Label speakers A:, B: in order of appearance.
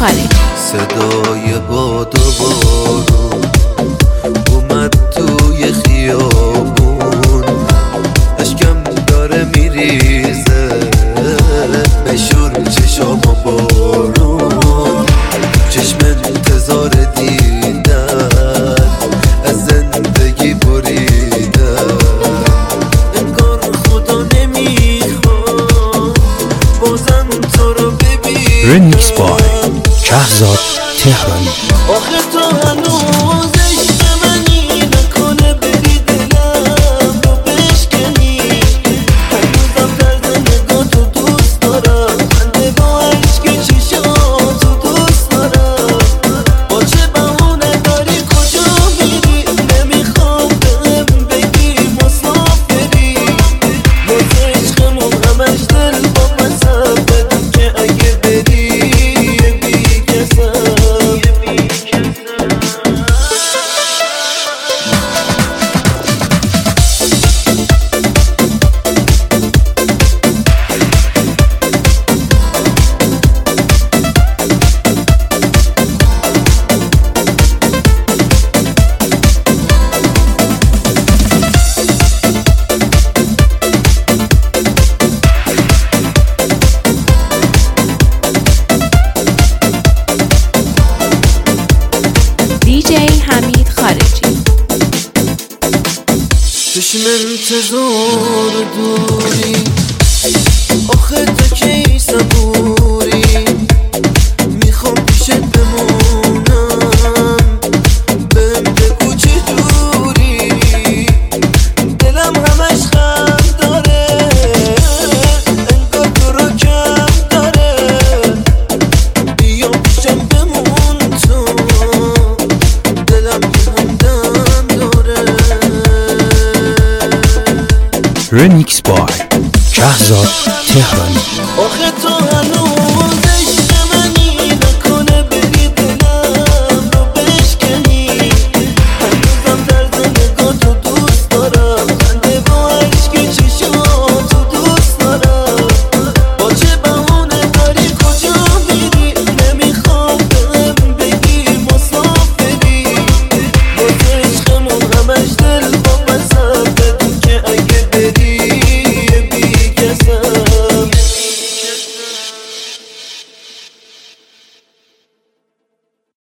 A: خارجی.
B: صدای باد و بارون اومد توی خیابون، اشکم داره میریزه بشور چشام و بارون، چشم انتظار دیدن از زندگی بریدن، انگار خدا نمیخواد بازم تو رو ببینم.
C: رمیکس بای شهرزاد تهرانی.
B: آخه تو هنوز عشق منی، نکنه بری دلم رو بشکنی، هنوزم طرز نگاه تو دوست دارم، خنده با عشق چشاتو دوست دارم، با چه بهونه داری کجا میری، نمیخوام بهم بگی مسافری، واسه عشقمون همش دل با پسم بدون که اگه بری بی کسم.
A: دیجی حمید خارجی.
B: چشم انتظار دوری، آخه تو کی صبوری، میخوام پیشت بمونم، بهم بگو چجوری، دلم همش خم داره، انگار تو رو کم داره، بیا پیشم بمون تو، دلم همدم داره.
C: رمیکس بای شهرزاد تهرانی.
B: آخه تو هنوز